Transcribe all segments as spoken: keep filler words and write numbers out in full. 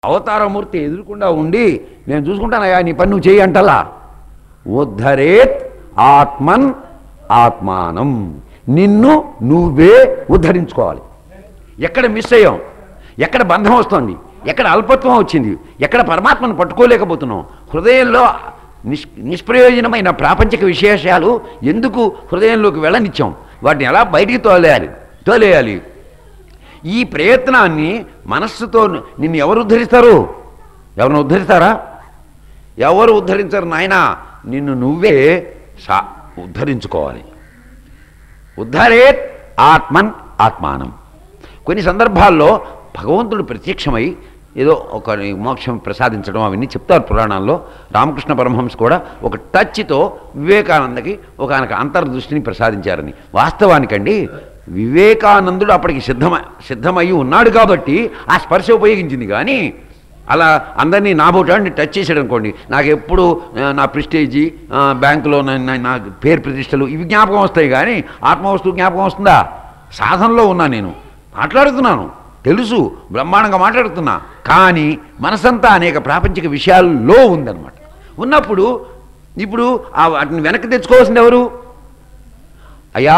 అవతారమూర్తి ఎదురుకుండా ఉండి నేను చూసుకుంటానయ్యా నీ పని నువ్వు చేయి అంటలా. ఉద్ధరేత్ ఆత్మన్ ఆత్మానం, నిన్ను నువ్వే ఉద్ధరించుకోవాలి. ఎక్కడ మిస్ అయ్యాం, ఎక్కడ బంధం వస్తుంది, ఎక్కడ అల్పత్వం వచ్చింది, ఎక్కడ పరమాత్మను పట్టుకోలేకపోతున్నాం, హృదయంలో నిష్ నిష్ప్రయోజనమైన ప్రాపంచిక విశేషాలు ఎందుకు హృదయంలోకి వెళ్ళనిచ్చాం, వాటిని ఎలా బయటికి తోలేయాలి తోలేయాలి ఈ ప్రయత్నాన్ని మనస్సుతో నిన్ను ఎవరు ఉద్ధరిస్తారు? ఎవరిని ఉద్ధరిస్తారా? ఎవరు ఉద్ధరించరు నాయన, నిన్ను నువ్వే సా ఉద్ధరించుకోవాలి. ఉద్ధరేత్ ఆత్మన్ ఆత్మానం. కొన్ని సందర్భాల్లో భగవంతుడు ప్రత్యక్షమై ఏదో ఒక మోక్షం ప్రసాదించడం అవన్నీ చెప్తారు పురాణాల్లో. రామకృష్ణ పరమహంస కూడా ఒక టచ్తో వివేకానందకి ఒక ఆయనకు అంతర్దృష్టిని ప్రసాదించారని. వాస్తవానికండి వివేకానందుడు అప్పటికి సిద్ధమ సిద్ధమయ్యి ఉన్నాడు కాబట్టి ఆ స్పర్శ ఉపయోగించింది. కానీ అలా అందరినీ నాబోటాన్ని టచ్ చేసాడు అనుకోండి, నాకు ఎప్పుడు నా ప్రెస్టేజీ, బ్యాంకులో నా పేరు ప్రతిష్టలు ఇవి జ్ఞాపకం వస్తాయి, కానీ ఆత్మవస్తువు జ్ఞాపకం వస్తుందా? సాధనలో ఉన్నా, నేను మాట్లాడుతున్నాను, తెలుసు, బ్రహ్మాండంగా మాట్లాడుతున్నా, కానీ మనసంతా అనేక ప్రాపంచిక విషయాల్లో ఉందన్నమాట. ఉన్నప్పుడు ఇప్పుడు ఆ వాటిని వెనక్కి తెచ్చుకోవాల్సింది ఎవరు? అయ్యా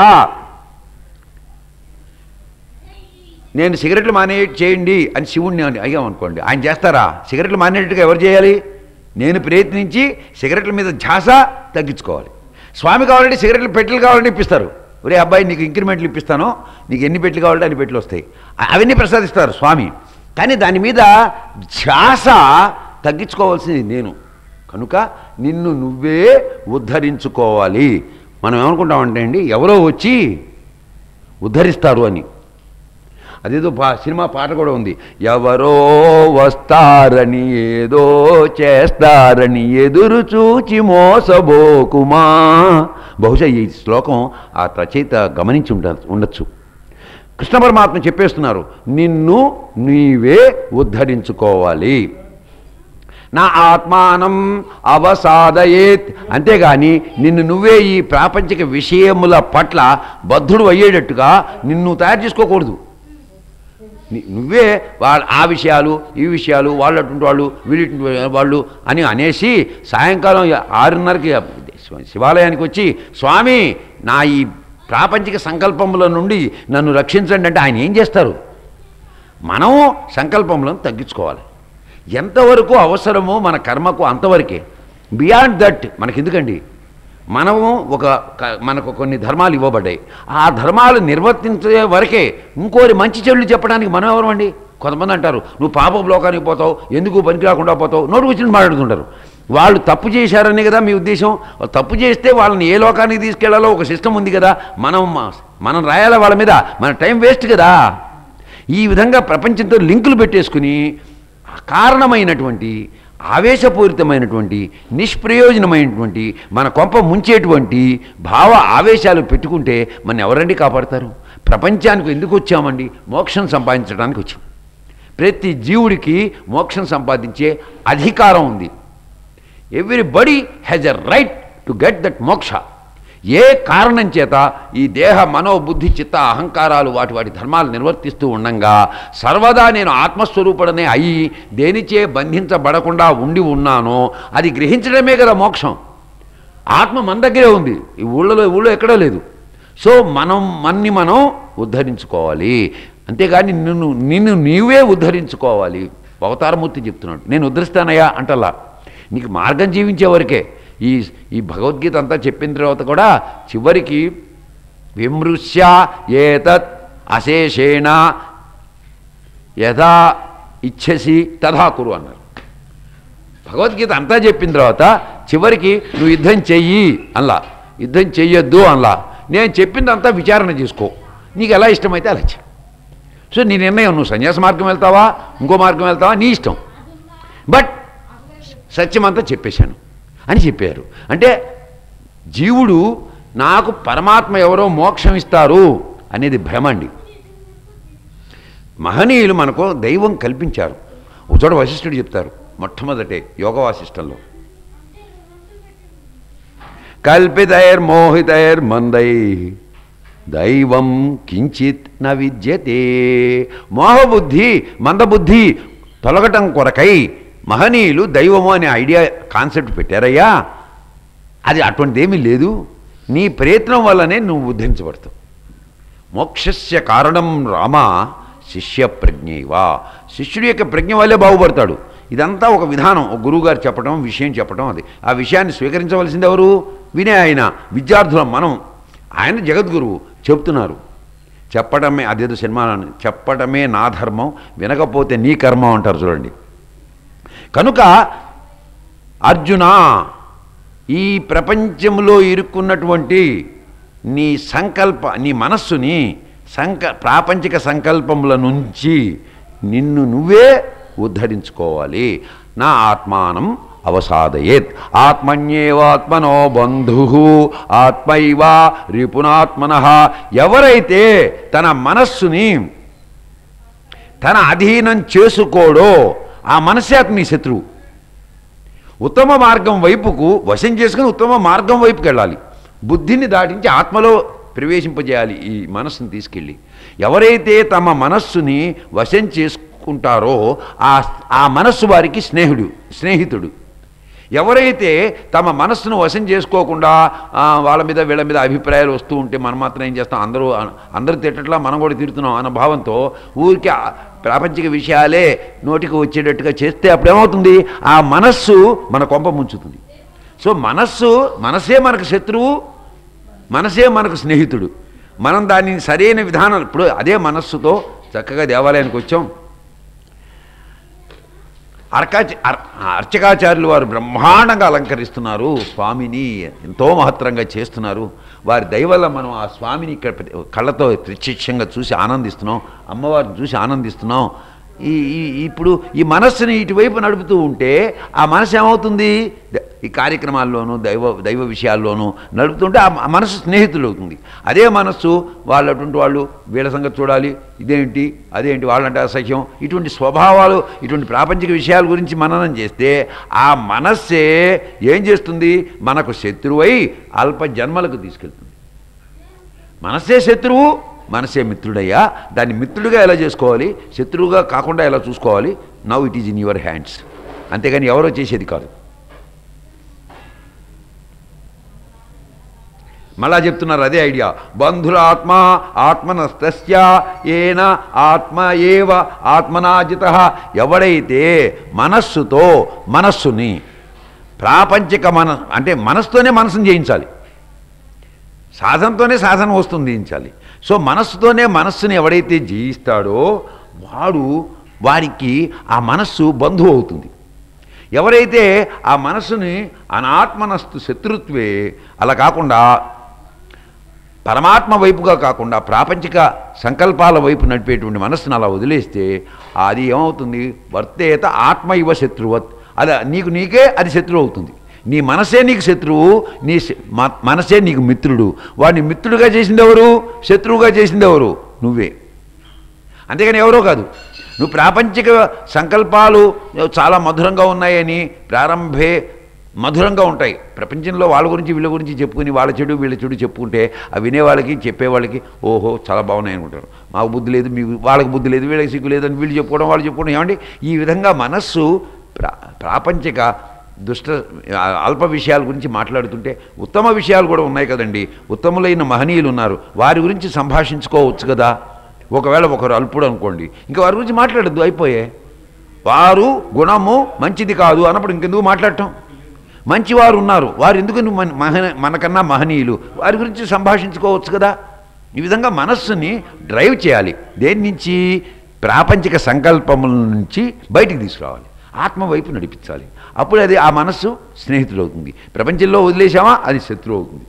నేను సిగరెట్లు మానే చేయండి అని శివుణ్ణి అయ్యామనుకోండి, ఆయన చేస్తారా? సిగరెట్లు మానేట్టుగా ఎవరు చేయాలి? నేను ప్రయత్నించి సిగరెట్ల మీద ఝాస తగ్గించుకోవాలి. స్వామి కావాలంటే సిగరెట్లు పెట్టెలు కావాలంటే ఇప్పిస్తారు. ఒరే అబ్బాయి నీకు ఇంక్రిమెంట్లు ఇప్పిస్తాను, నీకు ఎన్ని పెట్లు కావాలంటే అన్ని పెట్లు వస్తాయి, అవన్నీ ప్రసాదిస్తారు స్వామి. కానీ దాని మీద ఝాస తగ్గించుకోవాల్సింది నేను. కనుక నిన్ను నువ్వే ఉద్ధరించుకోవాలి. మనం ఏమనుకుంటామంటే అండి, ఎవరో వచ్చి ఉద్ధరిస్తారు అని. అదేదో పా సినిమా పాట కూడా ఉంది, ఎవరో వస్తారని ఏదో చేస్తారని ఎదురు చూచి మోసబోకుమా. బహుశా ఈ శ్లోకం ఆ రచయిత గమనించి ఉండ ఉండొచ్చు. కృష్ణ పరమాత్మ చెప్పేస్తున్నారు, నిన్ను నీవే ఉద్ధరించుకోవాలి. నా ఆత్మానం అవసాదయేత్, అంతేగాని నిన్ను నువ్వే ఈ ప్రాపంచిక విషయముల పట్ల బద్ధుడు అయ్యేటట్టుగా నిన్ను తయారు చేసుకోకూడదు. నువ్వే వాళ్ళ ఆ విషయాలు ఈ విషయాలు వాళ్ళు అటువంటి వాళ్ళు వీళ్ళు వాళ్ళు అని అనేసి సాయంకాలం ఆరున్నరకి శివాలయానికి వచ్చి స్వామి నా ఈ ప్రాపంచిక సంకల్పముల నుండి నన్ను రక్షించండి అంటే ఆయన ఏం చేస్తారు? మనం సంకల్పములను తగ్గించుకోవాలి. ఎంతవరకు అవసరమో మన కర్మకు అంతవరకే. బియాండ్ దట్ మనకెందుకండి? మనము ఒక మనకు కొన్ని ధర్మాలు ఇవ్వబడ్డాయి, ఆ ధర్మాలు నిర్వర్తించే వరకే. ఇంకోరి మంచి చెడులు చెప్పడానికి మనం ఎవరమండి? కొంతమంది అంటారు నువ్వు పాప లోకానికి పోతావు, ఎందుకు పనికి రాకుండా పోతావు, నోటు వచ్చినట్టు మాట్లాడుతుంటారు. వాళ్ళు తప్పు చేశారనే కదా మీ ఉద్దేశం? తప్పు చేస్తే వాళ్ళని ఏ లోకానికి తీసుకెళ్లాలో ఒక సిస్టమ్ ఉంది కదా, మనం మనం రాయాలా వాళ్ళ మీద? మన టైం వేస్ట్ కదా. ఈ విధంగా ప్రపంచంతో లింకులు పెట్టేసుకుని కారణమైనటువంటి ఆవేశపూరితమైనటువంటి నిష్ప్రయోజనమైనటువంటి మన కొంప ముంచేటువంటి భావ ఆవేశాలు పెట్టుకుంటే మన ఎవరండి కాపాడతారు? ప్రపంచానికి ఎందుకు వచ్చామండి? మోక్షం సంపాదించడానికి వచ్చాం. ప్రతి జీవుడికి మోక్షం సంపాదించే అధికారం ఉంది. Everybody has a right to get that మోక్ష. ఏ కారణం చేత ఈ దేహ మనోబుద్ధి చిత్త అహంకారాలు వాటి వాటి ధర్మాలు నిర్వర్తిస్తూ ఉండంగా సర్వదా నేను ఆత్మస్వరూపుడనే అయి దేనిచే బంధించబడకుండా ఉండి ఉన్నానో అది గ్రహించడమే కదా మోక్షం. ఆత్మ మన దగ్గరే ఉంది, ఈ ఊళ్ళలో ఊళ్ళో ఎక్కడో లేదు. సో మనం మన్ని మనం ఉద్ధరించుకోవాలి. అంతేగాని నిన్ను నిన్ను నీవే ఉద్ధరించుకోవాలి. అవతారమూర్తి చెప్తున్నాడు, నేను ఉద్ధరిస్తానయ్యా అంటలా. నీకు మార్గం జీవించే వరకే. ఈ ఈ భగవద్గీత అంతా చెప్పిన తర్వాత కూడా చివరికి విమృశ్య ఏతత్ అశేషేణ యథా ఇచ్ఛసి తథా కురు అన్నారు. భగవద్గీత అంతా చెప్పిన తర్వాత చివరికి నువ్వు యుద్ధం చెయ్యి అనలా, యుద్ధం చెయ్యొద్దు అనలా. నేను చెప్పిందంతా విచారణ చేసుకో, నీకు ఎలా ఇష్టమైతే అలా చెయ్యి. సో నీ నిర్ణయం, నువ్వు సన్యాస మార్గం వెళ్తావా ఇంకో మార్గం వెళ్తావా నీ ఇష్టం, బట్ సత్యమంతా చెప్పేశాను అని చెప్పారు. అంటే జీవుడు నాకు పరమాత్మ ఎవరో మోక్షం ఇస్తారు అనేది భ్రమండి. మహనీయులు మనకు దైవం కల్పించారు. ఒకచోట వశిష్ఠుడు చెప్తారు, మొట్టమొదటే యోగ వాసిష్టంలో, కల్పితైర్మోహితైర్మందై దైవం కించిత్ న విద్యతే. మోహబుద్ధి మందబుద్ధి తొలగటం కొరకై మహనీయులు దైవము అనే ఐడియా కాన్సెప్ట్ పెట్టారయ్యా. అది అటువంటిదేమీ లేదు. నీ ప్రయత్నం వల్లనే నువ్వు ఉద్ధరించబడతావు. మోక్షస్య కారణం రామ శిష్య ప్రజ్ఞైవా. శిష్యుడి యొక్క ప్రజ్ఞ వల్లే బాగుపడతాడు. ఇదంతా ఒక విధానం, ఒక గురువుగారు చెప్పడం, విషయం చెప్పడం. అది ఆ విషయాన్ని స్వీకరించవలసింది ఎవరు? వినే ఆయన, విద్యార్థులం మనం. ఆయన జగద్గురువు చెప్తున్నారు. చెప్పడమే అదేదో సినిమాలను చెప్పడమే నా ధర్మం, వినకపోతే నీ కర్మం అంటారు చూడండి. కనుక అర్జున, ఈ ప్రపంచంలో ఇరుక్కున్నటువంటి నీ సంకల్ప నీ మనస్సుని సంక ప్రాపంచిక సంకల్పముల నుంచి నిన్ను నువ్వే ఉద్ధరించుకోవాలి. నా ఆత్మానం అవసాదయేత్. ఆత్మన్యేవాత్మనో బంధు ఆత్మైవ రిపునాత్మనః. ఎవరైతే తన మనస్సుని తన అధీనం చేసుకోడో ఆ మనస్సే అతని శత్రువు. ఉత్తమ మార్గం వైపుకు వశం చేసుకుని ఉత్తమ మార్గం వైపుకి వెళ్ళాలి. బుద్ధిని దాటించి ఆత్మలో ప్రవేశింపజేయాలి ఈ మనస్సుని తీసుకెళ్ళి. ఎవరైతే తమ మనస్సుని వశం చేసుకుంటారో ఆ ఆ మనస్సు వారికి స్నేహితుడు స్నేహితుడు ఎవరైతే తమ మనస్సును వశం చేసుకోకుండా వాళ్ళ మీద వీళ్ళ మీద అభిప్రాయాలు వస్తూ ఉంటే మనం మాత్రం ఏం చేస్తాం, అందరూ అందరూ తిట్టట్లా మనం కూడా తిడుతున్నాం అన్న భావంతో ఊరికి ప్రాపంచిక విషయాలే నోటికి వచ్చేటట్టుగా చేస్తే అప్పుడేమవుతుంది, ఆ మనస్సు మన కొంప ముంచుతుంది. సో మనస్సు మనసే మనకు శత్రువు, మనసే మనకు స్నేహితుడు. మనం దాన్ని సరైన విధానం ఇప్పుడు అదే మనస్సుతో చక్కగా దేవాలయానికి వచ్చాం. అర్కా అర్చకాచార్యులు వారు బ్రహ్మాండంగా అలంకరిస్తున్నారు, స్వామిని ఎంతో మహత్తరంగా చేస్తున్నారు. వారి దయవల్ల మనం ఆ స్వామిని ఇక్కడ కళ్ళతో ప్రత్యక్షంగా చూసి ఆనందిస్తున్నాం, అమ్మవారిని చూసి ఆనందిస్తున్నాం. ఈ ఇప్పుడు ఈ మనస్సుని ఇటువైపు నడుపుతూ ఉంటే ఆ మనసు ఏమవుతుంది, ఈ కార్యక్రమాల్లోనూ దైవ దైవ విషయాల్లోనూ నడుపుతుంటే ఆ మనసు స్నేహితులు అవుతుంది. అదే మనస్సు వాళ్ళటువంటి వాళ్ళు వీళ్ళ సంగతి చూడాలి, ఇదేంటి అదేంటి వాళ్ళంటే అసహ్యం, ఇటువంటి స్వభావాలు ఇటువంటి ప్రాపంచిక విషయాల గురించి మననం చేస్తే ఆ మనస్సే ఏం చేస్తుంది, మనకు శత్రువై అల్ప జన్మలకు తీసుకెళ్తుంది. మనస్సే శత్రువు, మనసే మిత్రుడయ్యా. దాన్ని మిత్రుడిగా ఎలా చేసుకోవాలి, శత్రువుగా కాకుండా ఎలా చూసుకోవాలి. Now it is in your hands. అంతేగాని ఎవరో చేసేది కాదు. మళ్ళా చెప్తున్నారు అదే ఐడియా. బంధురాత్మ ఆత్మనస్తస్య ఏన ఆత్మ ఏవ ఆత్మనాజితః. ఎవడైతే మనస్సుతో మనస్సుని ప్రాపంచిక మన అంటే మనస్సుతోనే మనసును జయించాలి, సాధనతోనే సాధన వస్తుంది జయించాలి. సో మనస్సుతోనే మనస్సుని ఎవడైతే జయిస్తాడో వాడు వారికి ఆ మనస్సు బంధువు అవుతుంది. ఎవరైతే ఆ మనస్సుని అనాత్మనస్తు శత్రుత్వే అలా కాకుండా పరమాత్మ వైపుగా కాకుండా ప్రాపంచిక సంకల్పాల వైపు నడిపేటువంటి మనస్సును అలా వదిలేస్తే అది ఏమవుతుంది, వర్తేత ఆత్మ ఇవ శత్రువత్. అలా నీకు నీకే అది శత్రువు అవుతుంది. నీ మనసే నీకు శత్రువు, నీ మనసే నీకు మిత్రుడు. వాడిని మిత్రుడుగా చేసింది ఎవరు, శత్రువుగా చేసింది ఎవరు, నువ్వే. అంతేగాని ఎవరో కాదు. నువ్వు ప్రాపంచిక సంకల్పాలు చాలా మధురంగా ఉన్నాయని ప్రారంభే మధురంగా ఉంటాయి. ప్రపంచంలో వాళ్ళ గురించి వీళ్ళ గురించి చెప్పుకుని వాళ్ళ చెడు వీళ్ళ చెడు చెప్పుకుంటే ఆ వినేవాళ్ళకి చెప్పేవాళ్ళకి ఓహో చాలా బాగున్నాయి అనుకుంటారు. మాకు బుద్ధి లేదు, మీకు వాళ్ళకి బుద్ధి లేదు, వీళ్ళకి సిగ్గు లేదు అని వీళ్ళు చెప్పుకోవడం వాళ్ళు చెప్పుకోవడం. ఏమండి ఈ విధంగా మనస్సు ప్రా ప్రాపంచిక దుష్ట అల్ప విషయాల గురించి మాట్లాడుతుంటే ఉత్తమ విషయాలు కూడా ఉన్నాయి కదండి. ఉత్తములైన మహనీయులు ఉన్నారు, వారి గురించి సంభాషించుకోవచ్చు కదా. ఒకవేళ ఒకరు అల్పుడు అనుకోండి, ఇంకా వారి గురించి మాట్లాడద్దు, అయిపోయే. వారు గుణము మంచిది కాదు అన్నప్పుడు ఇంకెందుకు మాట్లాడటం. మంచివారు ఉన్నారు, వారు ఎందుకు మహ మనకన్నా మహనీయులు, వారి గురించి సంభాషించుకోవచ్చు కదా. ఈ విధంగా మనస్సుని డ్రైవ్ చేయాలి. దేని నుంచి, ప్రాపంచిక సంకల్పముల నుంచి బయటికి తీసుకురావాలి, ఆత్మ వైపు నడిపించాలి. అప్పుడు అది ఆ మనస్సు స్నేహితుడు అవుతుంది. ప్రపంచంలో వదిలేసామా అది శత్రువు అవుతుంది.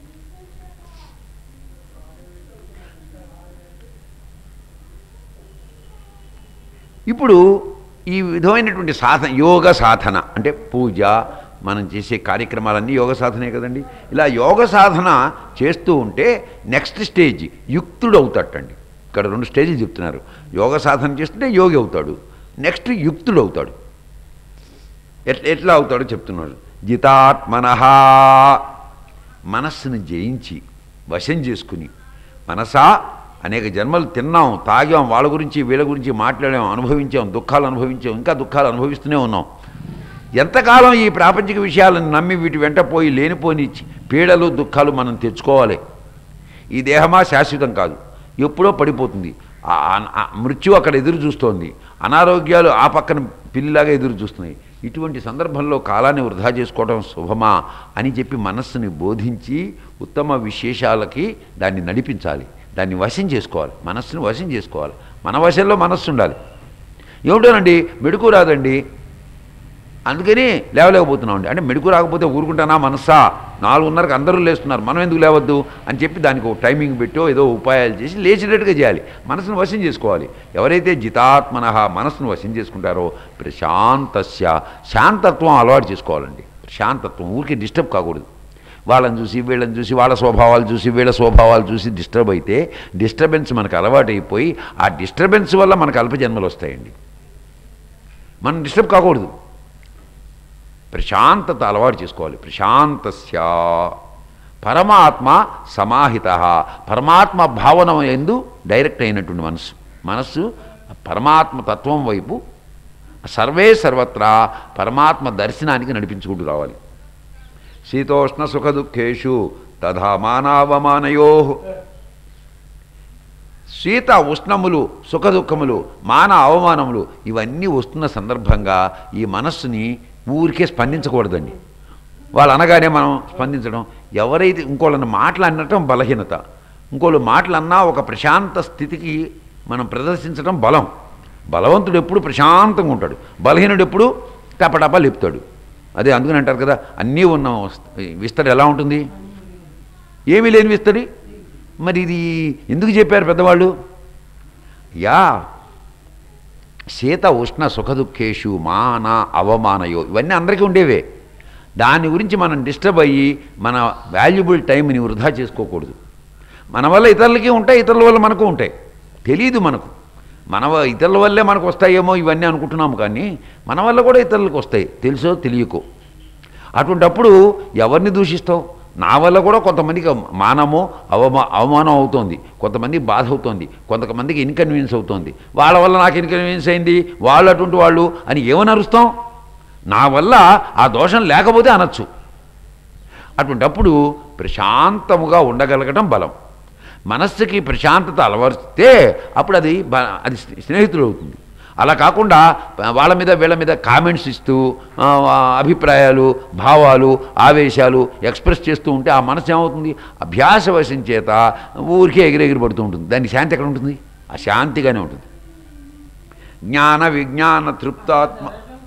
ఇప్పుడు ఈ విధమైనటువంటి సాధన, యోగ సాధన అంటే పూజ, మనం చేసే కార్యక్రమాలన్నీ యోగ సాధనే కదండి. ఇలా యోగ సాధన చేస్తూ ఉంటే నెక్స్ట్ స్టేజ్ యుక్తుడు అవుతాడండి. ఇక్కడ రెండు స్టేజ్లు చెప్తున్నారు. యోగ సాధన చేస్తుంటే యోగి అవుతాడు, నెక్స్ట్ యుక్తుడు అవుతాడు. ఎట్లా ఎట్లా అవుతాడో చెప్తున్నాడు. జితాత్మనః, మనస్సును జయించి వశం చేసుకుని, మనసా అనేక జన్మలు తిన్నాం, తాగాం, వాళ్ళ గురించి వీళ్ళ గురించి మాట్లాడాం, అనుభవించాం, దుఃఖాలు అనుభవించాం, ఇంకా దుఃఖాలు అనుభవిస్తూనే ఉన్నాం. ఎంతకాలం ఈ ప్రాపంచిక విషయాలను నమ్మి వీటి వెంట పోయి లేనిపోని పీడలు దుఃఖాలు మనం తెచ్చుకోవాలి? ఈ దేహమా శాశ్వతం కాదు, ఎప్పుడో పడిపోతుంది. మృత్యు అక్కడ ఎదురు చూస్తోంది, అనారోగ్యాలు ఆ పక్కన పిల్లిలాగా ఎదురు చూస్తున్నాయి. ఇటువంటి సందర్భంలో కాలాన్ని వృధా చేసుకోవడం శుభమా అని చెప్పి మనస్సుని బోధించి ఉత్తమ విశేషాలకి దాన్ని నడిపించాలి, దాన్ని వశం చేసుకోవాలి, మనస్సుని వశం చేసుకోవాలి. మన వశంలో మనస్సు ఉండాలి. ఏమిటోనండి మెడుకు రాదండి అందుకని లేవలేకపోతున్నామండి అంటే మెడుకు రాకపోతే ఊరుకుంటానా మనస్సా? నాలుగున్నరకు అందరూ లేస్తున్నారు, మనం ఎందుకు లేవద్దు అని చెప్పి దానికి ఒక టైమింగ్ పెట్టో ఏదో ఉపాయాలు చేసి లేచినట్టుగా చేయాలి. మనసును వశం చేసుకోవాలి. ఎవరైతే జితాత్మనః మనసును వశం చేసుకుంటారో ప్రశాంతస్య శాంతత్వం అలవాటు చేసుకోవాలండి. శాంతత్వం, ఊరికి డిస్టర్బ్ కాకూడదు. వాళ్ళని చూసి వీళ్ళని చూసి వాళ్ళ స్వభావాలు చూసి వీళ్ళ స్వభావాలు చూసి డిస్టర్బ్ అయితే డిస్టర్బెన్స్ మనకు అలవాటు అయిపోయి ఆ డిస్టర్బెన్స్ వల్ల మనకు అల్పజన్మలు వస్తాయండి. మనం డిస్టర్బ్ కాకూడదు, ప్రశాంతత అలవాటు చేసుకోవాలి. ప్రశాంతస్య పరమాత్మ సమాహిత, పరమాత్మ భావన ఎందు డైరెక్ట్ అయినటువంటి మనస్సు మనస్సు పరమాత్మ తత్వం వైపు సర్వే సర్వత్రా పరమాత్మ దర్శనానికి నడిపించుకుంటూ రావాలి. శీతోష్ణ సుఖ దుఃఖేషు తథా మానావమానయో, శీత ఉష్ణములు సుఖ దుఃఖములు మాన అవమానములు ఇవన్నీ వస్తున్న సందర్భంగా ఈ మనస్సుని ఊరికే స్పందించకూడదండి. వాళ్ళు అనగానే మనం స్పందించడం, ఎవరైతే ఇంకోళ్ళని మాటలు అనటం బలహీనత, ఇంకోళ్ళు మాటలు అన్నా ఒక ప్రశాంత స్థితికి మనం ప్రదర్శించడం బలం. బలవంతుడు ఎప్పుడు ప్రశాంతంగా ఉంటాడు, బలహీనుడు ఎప్పుడు టపటపా లేపుతాడు. అదే అందుకని అంటారు కదా, అన్నీ ఉన్న విస్తరి ఎలా ఉంటుంది? ఏమీ లేని విస్తరి. మరి ఇది ఎందుకు చెప్పారు పెద్దవాళ్ళు? యా శీత ఉష్ణ సుఖ దుఃఖేషు మాన అవమానయో ఇవన్నీ అందరికీ ఉండేవే. దాని గురించి మనం డిస్టర్బ్ అయ్యి మన వాల్యుబుల్ టైంని వృధా చేసుకోకూడదు. మన వల్ల ఇతరులకి ఉంటాయి, ఇతరుల వల్ల మనకు ఉంటాయి. తెలియదు మనకు, మన ఇతరుల వల్లే మనకు వస్తాయేమో ఇవన్నీ అనుకుంటున్నాము, కానీ మన వల్ల కూడా ఇతరులకు వస్తాయి, తెలుసో తెలియకో. అటువంటప్పుడు ఎవరిని దూషిస్తావు? నా వల్ల కూడా కొంతమందికి మానము అవమా అవమానం అవుతోంది, కొంతమంది బాధ అవుతోంది, కొంతమందికి ఇన్కన్వీనియన్స్ అవుతోంది. వాళ్ళ వల్ల నాకు ఇన్కన్వీనియన్స్ అయింది, వాళ్ళు అటువంటి వాళ్ళు అని ఏమని అరుస్తాం? నా వల్ల ఆ దోషం లేకపోతే అనొచ్చు. అటువంటప్పుడు ప్రశాంతముగా ఉండగలగడం బలం. మనస్సుకి ప్రశాంతత అలవరిస్తే అప్పుడు అది అది స్నేహితుడు అవుతుంది. అలా కాకుండా వాళ్ళ మీద వీళ్ళ మీద కామెంట్స్ ఇస్తూ అభిప్రాయాలు భావాలు ఆవేశాలు ఎక్స్ప్రెస్ చేస్తూ ఉంటే ఆ మనసు ఏమవుతుంది? అభ్యాసవశం చేత ఊరికే ఎగిరెగిరి పడుతూ ఉంటుంది. దానికి శాంతి ఎక్కడ ఉంటుంది? ఆ శాంతిగానే ఉంటుంది. జ్ఞాన విజ్ఞాన తృప్తాత్మ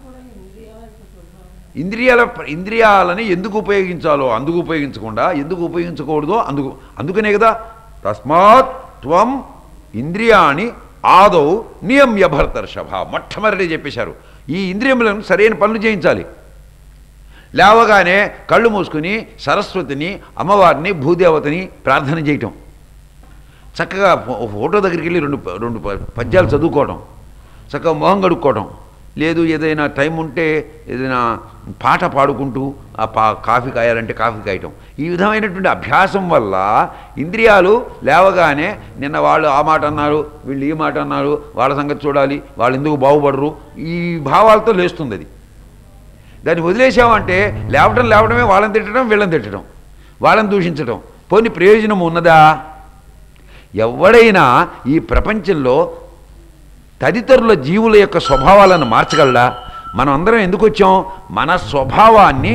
ఇంద్రియాల ఇంద్రియాలని ఎందుకు ఉపయోగించాలో అందుకు ఉపయోగించకుండా ఎందుకు ఉపయోగించకూడదో అందుకు అందుకనే కదా తస్మాత్ త్వం ఇంద్రియాణి ఆదౌ నియమ్య భర్తర్షభ మొట్టమొదటి చెప్పేశారు. ఈ ఇంద్రియములను సరైన పనులు చేయించాలి. లేవగానే కళ్ళు మూసుకుని సరస్వతిని అమ్మవారిని భూదేవతని ప్రార్థన చేయటం, చక్కగా ఫోటో దగ్గరికి వెళ్ళి రెండు రెండు పద్యాలు చదువుకోవడం, చక్కగా మొహం కడుక్కోవడం, లేదు ఏదైనా టైం ఉంటే ఏదైనా పాట పాడుకుంటూ ఆ పా కాఫీ కాయాలంటే కాఫీ కాయటం. ఈ విధమైనటువంటి అభ్యాసం వల్ల ఇంద్రియాలు లేవగానే నిన్న వాళ్ళు ఆ మాట అన్నారు, వీళ్ళు ఈ మాట అన్నారు, వాళ్ళ సంగతి చూడాలి, వాళ్ళు ఎందుకు బాగుపడరు, ఈ భావాలతో లేస్తుంది. అది దాన్ని వదిలేసామంటే లేవటం లేవడమే వాళ్ళని తిట్టడం, వీళ్ళని తిట్టడం, వాళ్ళని దూషించడం. పోనీ ప్రయోజనం ఉన్నదా? ఎవడైనా ఈ ప్రపంచంలో తదితరుల జీవుల యొక్క స్వభావాలను మార్చగలడా? మనం అందరం ఎందుకు వచ్చాం? మన స్వభావాన్ని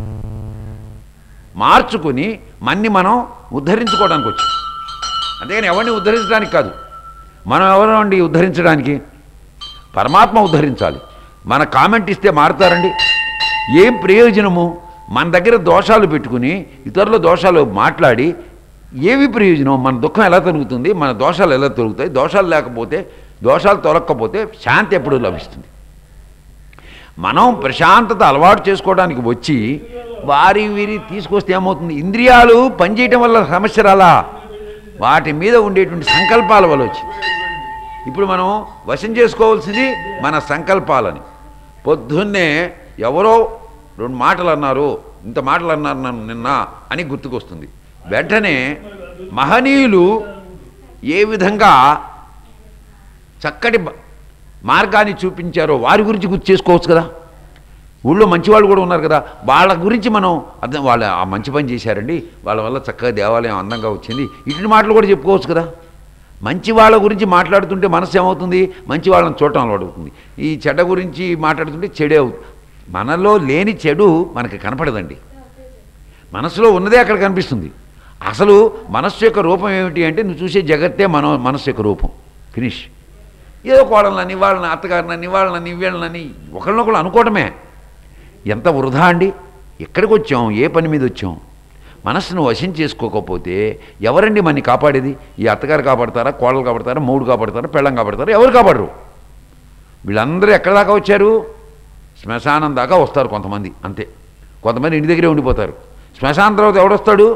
మార్చుకుని మన్ని మనం ఉద్ధరించుకోవడానికి వచ్చాం. అంతేగాని ఎవరిని ఉద్ధరించడానికి కాదు. మనం ఎవరండి ఉద్ధరించడానికి? పరమాత్మ ఉద్ధరించాలి. మన కామెంట్ ఇస్తే మారుతారండి? ఏం ప్రయోజనము? మన దగ్గర దోషాలు పెట్టుకుని ఇతరుల దోషాలు మాట్లాడి ఏవి ప్రయోజనం? మన దుఃఖం ఎలా తొలుగుతుంది? మన దోషాలు ఎలా తొలుగుతాయి? దోషాలు లేకపోతే దోషాలు తొలగకపోతే శాంతి ఎప్పుడు లభిస్తుంది? మనం ప్రశాంతత అలవాటు చేసుకోవడానికి వచ్చి వారి వీరి తీసుకొస్తే ఏమవుతుంది? ఇంద్రియాలు పనిచేయటం వల్ల సమస్య రాలా, వాటి మీద ఉండేటువంటి సంకల్పాల వల్ల వచ్చింది. ఇప్పుడు మనం వశం చేసుకోవాల్సింది మన సంకల్పాలని. పొద్దున్నే ఎవరో రెండు మాటలు అన్నారు, ఇంత మాటలు అన్నారు నన్ను నిన్న అని గుర్తుకొస్తుంది. వెంటనే మహనీయులు ఏ విధంగా చక్కటి మార్గాన్ని చూపించారో వారి గురించి గుర్తు చేసుకోవచ్చు కదా. ఊళ్ళో మంచివాళ్ళు కూడా ఉన్నారు కదా, వాళ్ళ గురించి మనం అర్థం, వాళ్ళు ఆ మంచి పని చేశారండి, వాళ్ళ వల్ల చక్కగా దేవాలయం అందంగా వచ్చింది, ఇటువంటి మాటలు కూడా చెప్పుకోవచ్చు కదా. మంచి వాళ్ళ గురించి మాట్లాడుతుంటే మనసు ఏమవుతుంది, మంచి వాళ్ళని చూడటం అలవాడుతుంది. ఈ చెడ్డ గురించి మాట్లాడుతుంటే చెడే అవుతుంది. మనలో లేని చెడు మనకి కనపడదండి, మనసులో ఉన్నదే అక్కడ కనిపిస్తుంది. అసలు మనస్సు యొక్క రూపం ఏమిటి అంటే నువ్వు చూసే జగత్తే మన మనస్సు యొక్క రూపం. ఫినిష్. ఏదో కోడలని వాళ్ళని అత్తగారినని వాళ్ళని వీళ్ళని ఒకళ్ళనొకళ్ళు అనుకోవటమే. ఎంత వృధా అండి. ఎక్కడికి వచ్చాం, ఏ పని మీద వచ్చాం? మనస్సును వశం చేసుకోకపోతే ఎవరండి మనని కాపాడేది? ఈ అత్తగారు కాపాడతారా, కోడలు కాపాడతారా, మూడు కాపాడతారా, పెళ్ళం కాపాడతారా? ఎవరు కాపాడరు? వీళ్ళందరూ ఎక్కడ దాకా వచ్చారు? శ్మశానం దాకా వస్తారు కొంతమంది, అంతే. కొంతమంది ఇంటి దగ్గరే ఉండిపోతారు. శ్మశానం తర్వాత ఎవడొస్తాడు?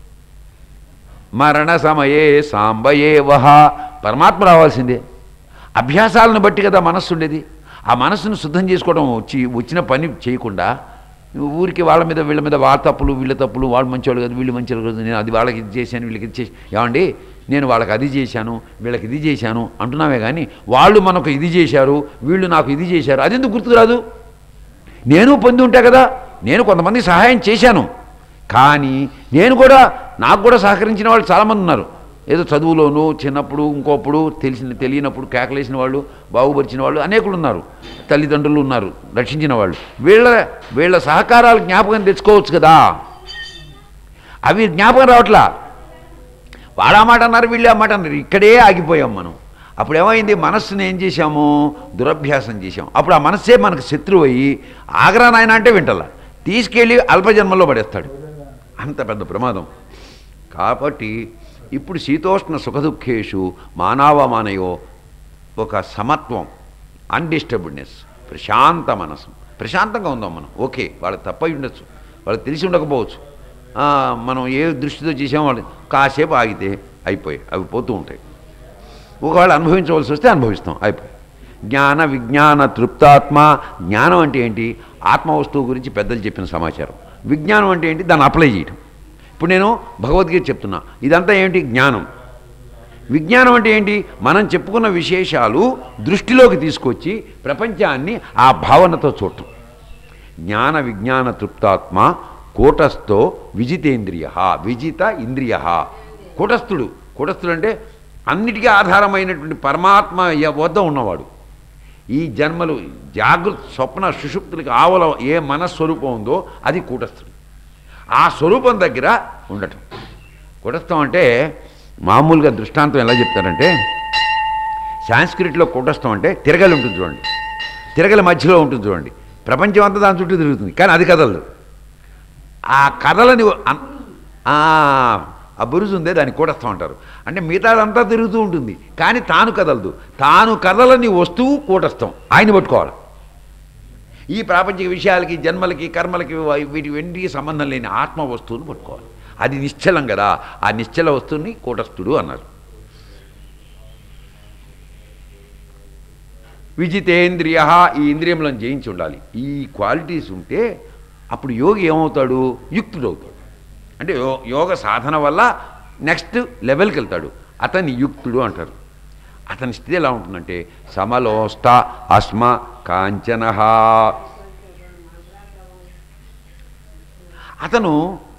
మరణ సమయే సాంబయే వహ, పరమాత్మ రావాల్సిందే. అభ్యాసాలను బట్టి కదా మనస్సు ఉండేది. ఆ మనస్సును శుద్ధం చేసుకోవడం వచ్చి వచ్చిన పని చేయకుండా ఊరికి వాళ్ళ మీద వీళ్ళ మీద వాళ్ళ తప్పులు వీళ్ళ తప్పులు, వాళ్ళు మంచివాళ్ళు కదా వీళ్ళు మంచివాళ్ళు కదా, నేను అది వాళ్ళకి ఇది చేశాను వీళ్ళకి ఇది చేసి, ఏమండి నేను వాళ్ళకి అది చేశాను వీళ్ళకి ఇది చేశాను అంటున్నామే కానీ వాళ్ళు మనకు ఇది చేశారు వీళ్ళు నాకు ఇది చేశారు అది ఎందుకు గుర్తుకురాదు? నేను పొంది ఉంటా కదా, నేను కొంతమంది సహాయం చేశాను, కానీ నేను కూడా నాకు కూడా సహకరించిన వాళ్ళు చాలామంది ఉన్నారు. ఏదో చదువులోనూ చిన్నప్పుడు ఇంకోప్పుడు తెలిసిన తెలియనప్పుడు కేకలేసిన వాళ్ళు, బాగుపరిచిన వాళ్ళు అనేకులు ఉన్నారు, తల్లిదండ్రులు ఉన్నారు, రక్షించిన వాళ్ళు. వీళ్ళ వీళ్ళ సహకారాలు జ్ఞాపకం తెచ్చుకోవచ్చు కదా. అవి జ్ఞాపకం రావట్లా. వాళ్ళ మాట అన్నారు వీళ్ళు ఆ మాట అన్నారు, ఇక్కడే ఆగిపోయాం మనం. అప్పుడు ఏమైంది? మనస్సును ఏం చేశాము? దురభ్యాసం చేశాం. అప్పుడు ఆ మనస్సే మనకు శత్రువు అయ్యి ఆగ్రా నాయన అంటే వింటలా తీసుకెళ్ళి అల్పజన్మల్లో పడేస్తాడు. అంత పెద్ద ప్రమాదం. కాబట్టి ఇప్పుడు శీతోష్ణ సుఖదుఖేషు మానవమానయో ఒక సమత్వం, అన్డిస్టర్బ్డ్నెస్, ప్రశాంత మనసు. ప్రశాంతంగా ఉందాం మనం. ఓకే, వాళ్ళకి తప్పై ఉండొచ్చు, వాళ్ళకి తెలిసి ఉండకపోవచ్చు, మనం ఏ దృష్టితో చేసామో వాళ్ళు కాసేపు ఆగితే అయిపోయి అవి పోతూ ఉంటాయి. ఒకవేళ అనుభవించవలసి వస్తే అనుభవిస్తాం, అయిపోయి. జ్ఞాన విజ్ఞాన తృప్తాత్మ. జ్ఞానం అంటే ఏంటి? ఆత్మ వస్తువు గురించి పెద్దలు చెప్పిన సమాచారం. విజ్ఞానం అంటే ఏంటి? దాన్ని అప్లై చేయటం. ఇప్పుడు నేను భగవద్గీత చెప్తున్నా, ఇదంతా ఏంటి? జ్ఞానం. విజ్ఞానం అంటే ఏంటి? మనం చెప్పుకున్న విశేషాలు దృష్టిలోకి తీసుకొచ్చి ప్రపంచాన్ని ఆ భావనతో చూడటం. జ్ఞాన విజ్ఞాన తృప్తాత్మ కూటస్థో విజితేంద్రియ. విజిత ఇంద్రియ. కూటస్థుడు. కూటస్థుడు అంటే అన్నిటికీ ఆధారమైనటువంటి పరమాత్మ వద్ద ఉన్నవాడు. ఈ జన్మలు జాగృత్ స్వప్న సుషుప్తులకి ఆవల ఏ మనస్వరూపం ఉందో అది కూటస్థుడు. ఆ స్వరూపం దగ్గర ఉండటం. కూటస్థం అంటే మామూలుగా దృష్టాంతం ఎలా చెప్తారంటే, సాంస్క్రిట్లో కూటస్థం అంటే తిరగలి ఉంటుంది చూడండి, తిరగలి మధ్యలో ఉంటుంది చూడండి, ప్రపంచం అంతా దాని చుట్టూ తిరుగుతుంది, కానీ అది కదలదు. ఆ కథలని ఆ బురుజు ఉందే దాన్ని కూటస్థం అంటారు. అంటే మిగతాదంతా తిరుగుతూ ఉంటుంది, కానీ తాను కదలదు. తాను కదలని వస్తువు కూటస్థం, ఆయన పట్టుకోవాలి. ఈ ప్రాపంచిక విషయాలకి జన్మలకి కర్మలకి వీటి వెంటికి సంబంధం లేని ఆత్మ వస్తువుని పట్టుకోవాలి. అది నిశ్చలం కదా, ఆ నిశ్చల వస్తువుని కూటస్థుడు అన్నారు. విజితేంద్రియ. ఈ ఇంద్రియములను జయించి ఉండాలి. ఈ క్వాలిటీస్ ఉంటే అప్పుడు యోగి ఏమవుతాడు? యుక్తుడు అవుతాడు. అంటే యో యోగ సాధన వల్ల నెక్స్ట్ లెవెల్కి వెళ్తాడు. అతన్ని యుక్తుడు అంటారు. అతని స్థితి ఎలా ఉంటుందంటే సమలోష్ట అస్మ కాంచన. అతను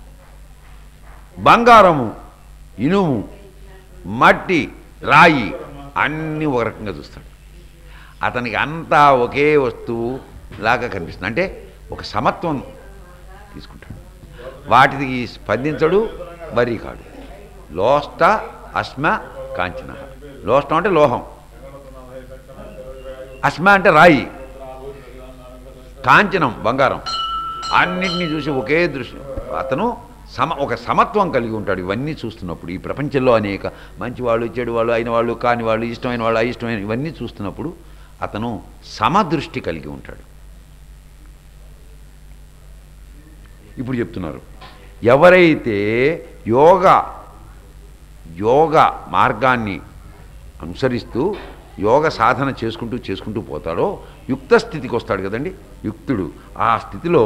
బంగారము, ఇనుము, మట్టి, రాయి అన్నీ ఒక రకంగా చూస్తాడు. అతనికి అంతా ఒకే వస్తువు లాగా కనిపిస్తుంది. అంటే ఒక సమత్వం తీసుకుంటాడు. వాటికి స్పందించడు, వరి కాడు. లోష్ట అస్మ కాంచన. లోష్టం అంటే లోహం, అస్మ అంటే రాయి, కాంచనం బంగారం. అన్నింటినీ చూసి ఒకే దృష్టి అతను సమ ఒక సమత్వం కలిగి ఉంటాడు. ఇవన్నీ చూస్తున్నప్పుడు ఈ ప్రపంచంలో అనేక మంచివాళ్ళు చెడు వాళ్ళు అయిన వాళ్ళు కాని వాళ్ళు ఇష్టమైన వాళ్ళు అయిష్టమైన ఇవన్నీ చూస్తున్నప్పుడు అతను సమదృష్టి కలిగి ఉంటాడు. ఇప్పుడు చెప్తున్నారు, ఎవరైతే యోగ యోగ మార్గాన్ని అనుసరిస్తూ యోగ సాధన చేసుకుంటూ చేసుకుంటూ పోతాడో యుక్త స్థితికి వస్తాడు కదండి. యుక్తుడు ఆ స్థితిలో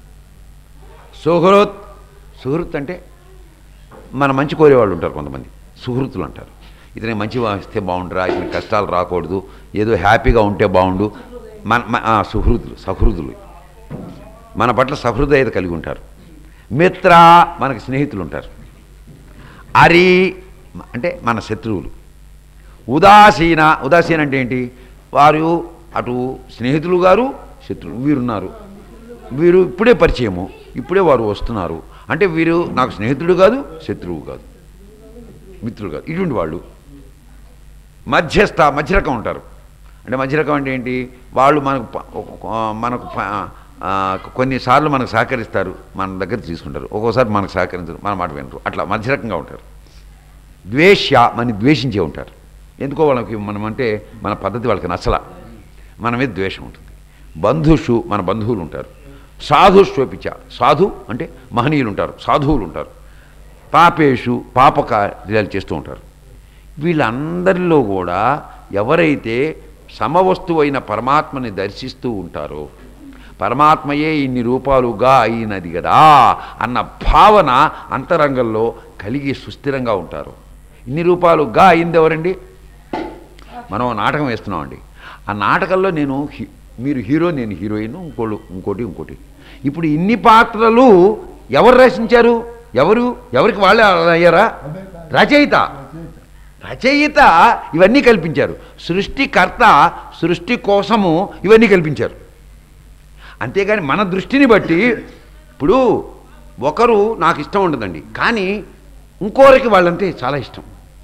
సుహృత్. సుహృత్ అంటే మన మంచి కోరేవాళ్ళు ఉంటారు కొంతమంది. సుహృతులు అంటారు. ఇతనికి మంచి వస్తే బాగుండురా, ఇతనికి కష్టాలు రాకూడదు, ఏదో హ్యాపీగా ఉంటే బాగుండు. మన సుహృతులు సహృదులు మన పట్ల సహృదయత కలిగి ఉంటారు. మిత్ర మనకు స్నేహితులు ఉంటారు. అరి అంటే మన శత్రువులు. ఉదాసీన ఉదాసీన అంటే ఏంటి? వారు అటు స్నేహితులు గారు శత్రువులు వీరున్నారు. వీరు ఇప్పుడే పరిచయము, ఇప్పుడే వారు వస్తున్నారు అంటే వీరు నాకు స్నేహితుడు కాదు, శత్రువు కాదు, మిత్రులు కాదు, ఇటువంటి వాళ్ళు. మధ్యస్థ మధ్యరకం ఉంటారు. అంటే మధ్యరకం అంటే ఏంటి? వాళ్ళు మనకు మనకు కొన్నిసార్లు మనకు సహకరిస్తారు, మన దగ్గర తీసుకుంటారు, ఒక్కోసారి మనకు సహకరించరు, మన మాట వినరు, అట్లా మధ్యరకంగా ఉంటారు. ద్వేష్య మన ద్వేషించే ఉంటారు. ఎందుకో వాళ్ళకి మనం అంటే మన పద్ధతి వాళ్ళకి నచ్చల, మన మీద ద్వేషం ఉంటుంది. బంధుషు మన బంధువులు ఉంటారు. సాధుష్వపిచ సాధు అంటే మహనీయులు ఉంటారు, సాధువులు ఉంటారు. పాపేషు పాప కార్యాలు చేస్తూ ఉంటారు. వీళ్ళందరిలో కూడా ఎవరైతే సమవస్తువైన పరమాత్మని దర్శిస్తూ ఉంటారో, పరమాత్మయే ఇన్ని రూపాలుగా అయినది కదా అన్న భావన అంతరంగంలో కలిగి సుస్థిరంగా ఉంటారు. ఇన్ని రూపాలుగా అయింది ఎవరండి? మనం నాటకం వేస్తున్నామండి. ఆ నాటకంలో నేను మీరు హీరో, నేను హీరోయిన్, ఇంకోళ్ళు ఇంకోటి ఇంకోటి. ఇప్పుడు ఇన్ని పాత్రలు ఎవరు రచించారు? ఎవరు ఎవరికి వాళ్ళే అయ్యారా? రచయిత రచయిత ఇవన్నీ కల్పించారు. సృష్టికర్త సృష్టి కోసము ఇవన్నీ కల్పించారు. అంతేగాని మన దృష్టిని బట్టి ఇప్పుడు ఒకరు నాకు ఇష్టం ఉండదండి, కానీ ఇంకోరికి వాళ్ళంటే చాలా ఇష్టం,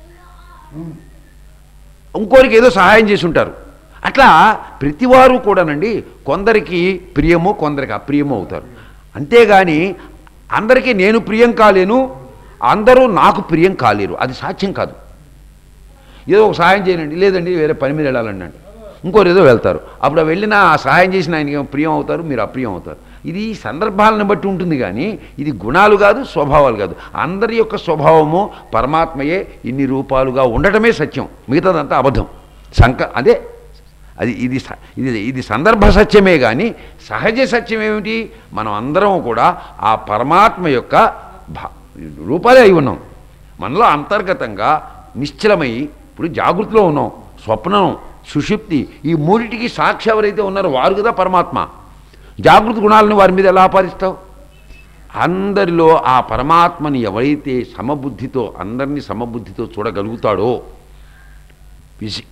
ఇంకోరికి ఏదో సహాయం చేసి ఉంటారు. అట్లా ప్రతివారు కూడానండి కొందరికి ప్రియము, కొందరికి అప్రియము అవుతారు. అంతేగాని అందరికీ నేను ప్రియం కాలేను, అందరూ నాకు ప్రియం కాలేరు, అది సాధ్యం కాదు. ఏదో ఒక సహాయం చేయనండి, లేదండి వేరే పని మీద వెళ్ళాలండి అంటే ఇంకోరు ఏదో వెళ్తారు. అప్పుడు వెళ్ళిన ఆ సహాయం చేసిన ఆయనకి ప్రియం అవుతారు, మీరు అప్రియం అవుతారు. ఇది సందర్భాలను బట్టి ఉంటుంది, కానీ ఇది గుణాలు కాదు, స్వభావాలు కాదు. అందరి యొక్క స్వభావము పరమాత్మయే ఇన్ని రూపాలుగా ఉండటమే సత్యం, మిగతాదంతా అబద్ధం. సంక అదే అది ఇది ఇది ఇది సందర్భ సత్యమే, కానీ సహజ సత్యం ఏమిటి? మనం అందరం కూడా ఆ పరమాత్మ యొక్క రూపాలే అయి ఉన్నాం. మనలో అంతర్గతంగా నిశ్చలమై ఇప్పుడు జాగృతిలో ఉన్నాం, స్వప్నం, సుషుప్తి, ఈ మూడిటికి సాక్షి ఎవరైతే ఉన్నారో వారు కదా పరమాత్మ. జాగృతి గుణాలను వారి మీద ఎలా ఆపాదిస్తావు? అందరిలో ఆ పరమాత్మని ఎవరైతే సమబుద్ధితో అందరినీ సమబుద్ధితో చూడగలుగుతాడో విశి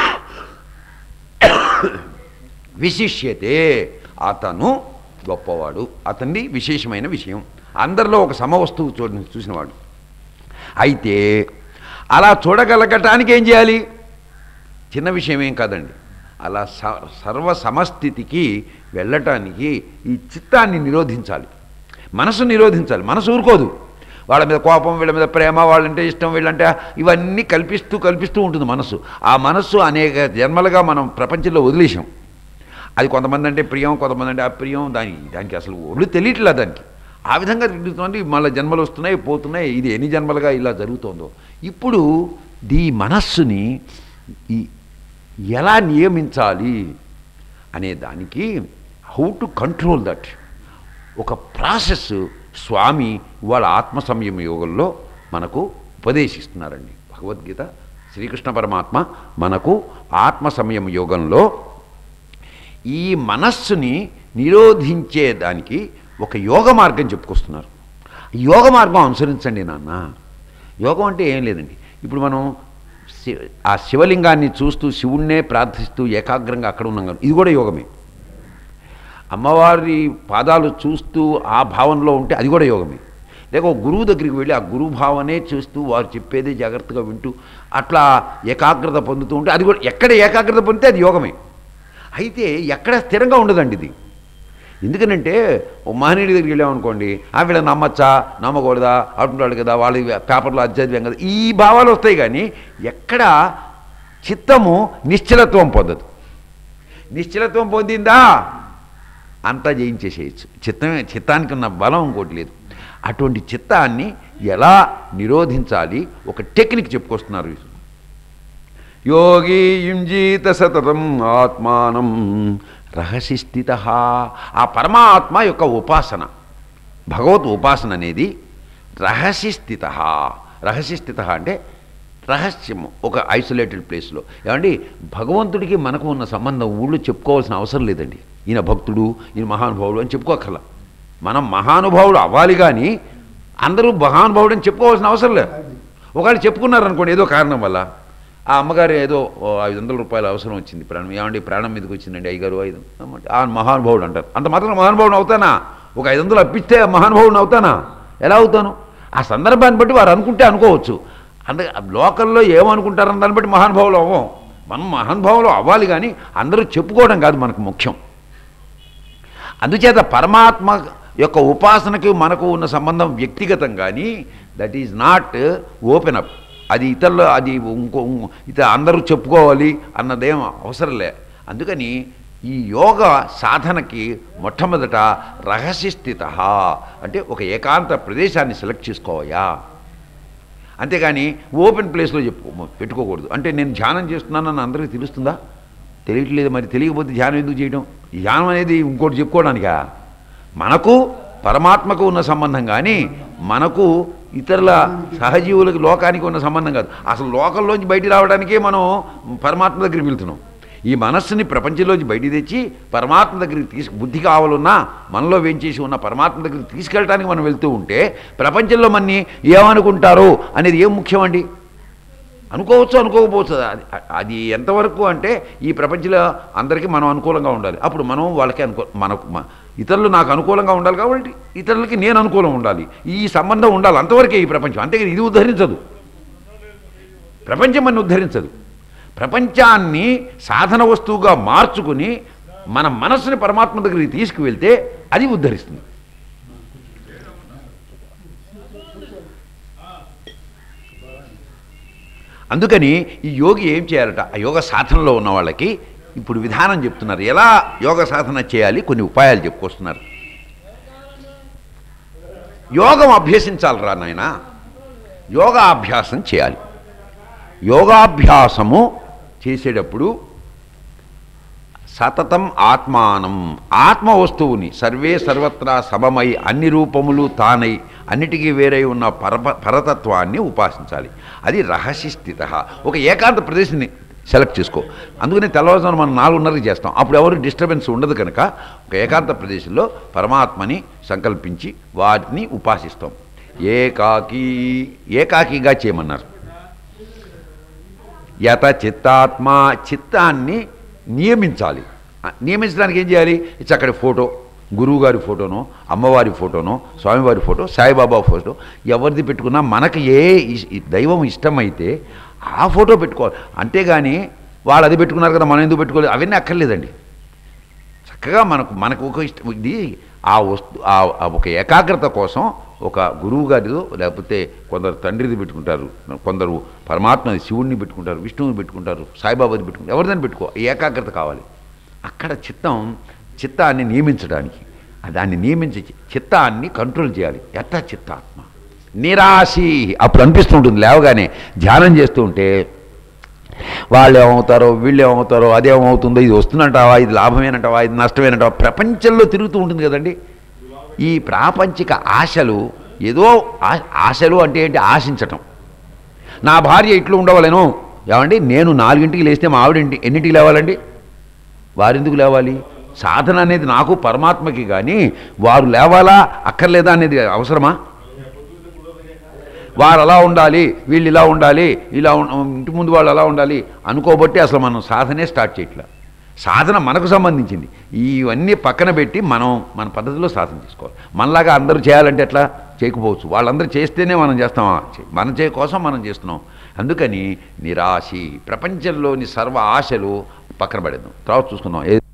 విశిష్యతే అతను గొప్పవాడు, అతన్ని విశేషమైన విషయం. అందరిలో ఒక సమవస్తువు చూ చూసినవాడు. అయితే అలా చూడగలగటానికి ఏం చేయాలి? చిన్న విషయం ఏం కాదండి. అలా స సర్వ సమస్థితికి వెళ్ళటానికి ఈ చిత్తాన్ని నిరోధించాలి, మనసు నిరోధించాలి. మనసు ఊరుకోదు. వాళ్ళ మీద కోపం, వీళ్ళ మీద ప్రేమ, వాళ్ళంటే ఇష్టం, వీళ్ళంటే ఇవన్నీ కల్పిస్తూ కల్పిస్తూ ఉంటుంది మనసు. ఆ మనస్సు అనేక జన్మలుగా మనం ప్రపంచంలో వదిలేసాం. అది కొంతమంది అంటే ప్రియం, కొంతమంది అంటే అప్రియం, దానికి దానికి అసలు ఒళ్ళు తెలియట్లేదు దానికి. ఆ విధంగా తిరుగుతుంది. మళ్ళీ జన్మలు వస్తున్నాయి, పోతున్నాయి. ఇది ఎన్ని జన్మలుగా ఇలా జరుగుతుందో. ఇప్పుడు ఈ మనస్సుని ఈ ఎలా నియమించాలి అనే దానికి హౌ టు కంట్రోల్ దట్ ఒక ప్రాసెస్ స్వామి వాళ్ళ ఆత్మ సంయమ యోగంలో మనకు ఉపదేశిస్తున్నారండి. భగవద్గీత శ్రీకృష్ణ పరమాత్మ మనకు ఆత్మ సంయమ యోగంలో ఈ మనస్సుని నిరోధించేదానికి ఒక యోగ మార్గం చెప్పుకొస్తున్నారు. యోగ మార్గం అనుసరించండి నాన్న. యోగం అంటే ఏం లేదండి. ఇప్పుడు మనం ఆ శివలింగాన్ని చూస్తూ శివుణ్ణే ప్రార్థిస్తూ ఏకాగ్రంగా అక్కడ ఉన్నాం కదా, ఇది కూడా యోగమే. అమ్మవారి పాదాలు చూస్తూ ఆ భావనలో ఉంటే అది కూడా యోగమే. లేక ఒక గురువు దగ్గరికి వెళ్ళి ఆ గురువు భావనే చూస్తూ వారు చెప్పేది జాగ్రత్తగా వింటూ అట్లా ఏకాగ్రత పొందుతూ ఉంటే అది కూడా, ఎక్కడ ఏకాగ్రత పొందితే అది యోగమే. అయితే ఎక్కడ స్థిరంగా ఉండదండి ఇది. ఎందుకనంటే ఓ మహనీయుడి దగ్గరికి వెళ్ళామనుకోండి, ఆ వీళ్ళ నమ్మచ్చా నమ్మకూడదా అంటున్నాడు కదా, వాళ్ళ పేపర్లో అధ్యయనం కదా, ఈ భావాలు వస్తాయి. కానీ ఎక్కడ చిత్తము నిశ్చలత్వం పొందదు. నిశ్చలత్వం పొందిందా అంతా జయించేసేయచ్చు. చిత్తమే, చిత్తానికి ఉన్న బలం ఇంకోటి లేదు. అటువంటి చిత్తాన్ని ఎలా నిరోధించాలి ఒక టెక్నిక్ చెప్పుకొస్తున్నారు. యోగి యుంజీత సతతం ఆత్మానం రహసి స్థిత. ఆ పరమాత్మ యొక్క ఉపాసన, భగవత్ ఉపాసన అనేది రహసి స్థిత. రహసి స్థిత అంటే రహస్యము ఒక ఐసోలేటెడ్ ప్లేస్లో. ఏమండి, భగవంతుడికి మనకు ఉన్న సంబంధం ఊళ్ళో చెప్పుకోవాల్సిన అవసరం లేదండి. ఈయన భక్తుడు, ఈయన మహానుభావుడు అని చెప్పుకోకర్లా. మనం మహానుభావుడు అవ్వాలి కానీ అందరూ మహానుభావుడు అని చెప్పుకోవాల్సిన అవసరం లేదు. ఒకవేళ చెప్పుకున్నారనుకోండి ఏదో కారణం వల్ల, ఆ అమ్మగారు ఏదో ఐదు వందల రూపాయలు అవసరం వచ్చింది, ప్రాణం ఏమండి ప్రాణం మీదకి వచ్చిందండి అయ్యగారు ఐదు ఆ మహానుభావుడు అంటారు. అంత మాత్రం మహానుభావుడు అవుతానా? ఒక ఐదు వందలు అప్పిస్తే మహానుభావుడు అవుతానా? ఎలా అవుతాను? ఆ సందర్భాన్ని బట్టి వారు అనుకుంటే అనుకోవచ్చు. అంటే లోకల్లో ఏమనుకుంటారని దాన్ని బట్టి మహానుభావులు అవ్వం. మనం మహానుభావులు అవ్వాలి కానీ అందరూ చెప్పుకోవడం కాదు మనకు ముఖ్యం. అందుచేత పరమాత్మ యొక్క ఉపాసనకి మనకు ఉన్న సంబంధం వ్యక్తిగతం కానీ that is not open up. అది ఇతరులు అది ఇంకో ఇతర అందరూ చెప్పుకోవాలి అన్నదేం అవసరం లే. అందుకని ఈ యోగ సాధనకి మొట్టమొదట రహస్యస్థిత అంటే ఒక ఏకాంత ప్రదేశాన్ని సెలెక్ట్ చేసుకోవయా, అంతేగాని ఓపెన్ ప్లేస్లో చెప్పు పెట్టుకోకూడదు. అంటే నేను ధ్యానం చేస్తున్నానని అందరికీ తెలుస్తుందా? తెలియట్లేదు. మరి తెలియకపోతే ధ్యానం ఎందుకు చేయడం? ఈ ధ్యానం అనేది ఇంకోటి చెప్పుకోవడానికా? మనకు పరమాత్మకు ఉన్న సంబంధం కానీ మనకు ఇతరుల సహజీవులకి లోకానికి ఉన్న సంబంధం కాదు. అసలు లోకంలోంచి బయటికి రావడానికే మనం పరమాత్మ దగ్గరికి వెళ్తున్నాం. ఈ మనస్సుని ప్రపంచంలోంచి బయటికి తెచ్చి పరమాత్మ దగ్గరికి తీసుకు బుద్ధి కావాలన్నా మనలో వేంచేసి ఉన్న పరమాత్మ దగ్గరికి తీసుకెళ్ళడానికి మనం వెళ్తూ ఉంటే ప్రపంచంలో మన్ని ఏమనుకుంటారో అనేది ఏం ముఖ్యమండి? అనుకోవచ్చు అనుకోకపోవచ్చు. అది అది ఎంతవరకు అంటే ఈ ప్రపంచంలో అందరికీ మనం అనుకూలంగా ఉండాలి. అప్పుడు మనం వాళ్ళకి అనుకూ మనకు ఇతరులు నాకు అనుకూలంగా ఉండాలి కాబట్టి ఇతరులకి నేను అనుకూలంగా ఉండాలి. ఈ సంబంధం ఉండాలి. అంతవరకే ఈ ప్రపంచం. అంతేగాని ఇది ఉద్ధరించదు. ప్రపంచం అన్ని ఉద్ధరించదు. ప్రపంచాన్ని సాధన వస్తువుగా మార్చుకుని మన మనస్సుని పరమాత్మ దగ్గరికి తీసుకువెళ్తే అది ఉద్ధరిస్తుంది. అందుకని ఈ యోగి ఏం చేయాలట? ఆ యోగ సాధనలో ఉన్న వాళ్ళకి ఇప్పుడు విధానం చెప్తున్నారు. ఎలా యోగ సాధన చేయాలి కొన్ని ఉపాయాలు చెప్పుకొస్తున్నారు. యోగం అభ్యసించాలరా నాయన, యోగాభ్యాసం చేయాలి. యోగాభ్యాసము చేసేటప్పుడు సతతం ఆత్మానం, ఆత్మ వస్తువుని సర్వే సర్వత్రా సమమై అన్ని రూపములు తానై అన్నిటికీ వేరై ఉన్న పరప పరతత్వాన్ని ఉపాసించాలి. అది రహస్యస్థిత. ఒక ఏకాంత ప్రదేశాన్ని సెలెక్ట్ చేసుకో. అందుకని తెల్లవారుజామున మనం నాలుగున్నరకి చేస్తాం. అప్పుడు ఎవరు డిస్టర్బెన్స్ ఉండదు కనుక ఒక ఏకాంత ప్రదేశంలో పరమాత్మని సంకల్పించి వాటిని ఉపాసిస్తాం. ఏకాకీ ఏకాకిగా చేయమన్నారు. యత చిత్తాత్మ, చిత్తాన్ని నియమించాలి. నియమించడానికి ఏం చేయాలి? చక్కటి ఫోటో, గురువుగారి ఫోటోనో అమ్మవారి ఫోటోనో స్వామివారి ఫోటో సాయిబాబా ఫోటో ఎవరిది పెట్టుకున్నా మనకు ఏ దైవం ఇష్టమైతే ఆ ఫోటో పెట్టుకోవాలి. అంతేగాని వాళ్ళు అది పెట్టుకున్నారు కదా మనం ఎందుకు పెట్టుకోలేదు అవన్నీ అక్కర్లేదండి. చక్కగా మనకు మనకు ఒక ఇష్టం ఇది ఆ వస్తు ఆ ఒక ఏకాగ్రత కోసం ఒక గురువు గారిదో లేకపోతే కొందరు తండ్రిది పెట్టుకుంటారు, కొందరు పరమాత్మని శివుడిని పెట్టుకుంటారు, విష్ణువుని పెట్టుకుంటారు, సాయిబాబాని పెట్టుకుంటారు. ఎవరిదని పెట్టుకో, ఏకాగ్రత కావాలి. అక్కడ చిత్తం చిత్తాన్ని నియమించడానికి దాన్ని నియమించి చిత్తాన్ని కంట్రోల్ చేయాలి. ఎట్లా చిత్తాత్మ నిరాశి. అప్పుడు అనిపిస్తూ ఉంటుంది లేవగానే ధ్యానం చేస్తూ ఉంటే వాళ్ళు ఏమవుతారో వీళ్ళు ఏమవుతారో అదేమవుతుందో, ఇది వస్తుందంటావా, ఇది లాభమేనంటావా, ఇది నష్టమేనంటావా, ప్రపంచంలో తిరుగుతూ ఉంటుంది కదండి. ఈ ప్రాపంచిక ఆశలు ఏదో ఆశలు అంటే ఏంటి? ఆశించటం. నా భార్య ఇట్లు ఉండవలేను. ఏమండి నేను నాలుగింటికి లేస్తే మా ఆవిడింటి ఎన్నింటికి లేవాలండి? వారెందుకు లేవాలి? సాధన అనేది నాకు పరమాత్మకి కానీ వారు లేవాలా అక్కర్లేదా అనేది అవసరమా? వారు అలా ఉండాలి, వీళ్ళు ఇలా ఉండాలి, ఇలా ఇంటి ముందు వాళ్ళు అలా ఉండాలి అనుకోబట్టి అసలు మనం సాధనే స్టార్ట్ చేయట్లా. సాధన మనకు సంబంధించింది. ఇవన్నీ పక్కన పెట్టి మనం మన పద్ధతిలో సాధన చేసుకోవాలి. మనలాగా అందరూ చేయాలంటే ఎట్లా? చేయకపోవచ్చు. వాళ్ళందరూ చేస్తేనే మనం చేస్తామా? మన చే కోసం మనం చేస్తున్నాం. అందుకని నిరాశి, ప్రపంచంలోని సర్వ ఆశలు పక్కన పడేద్దాం, తర్వాత చూసుకుందాం.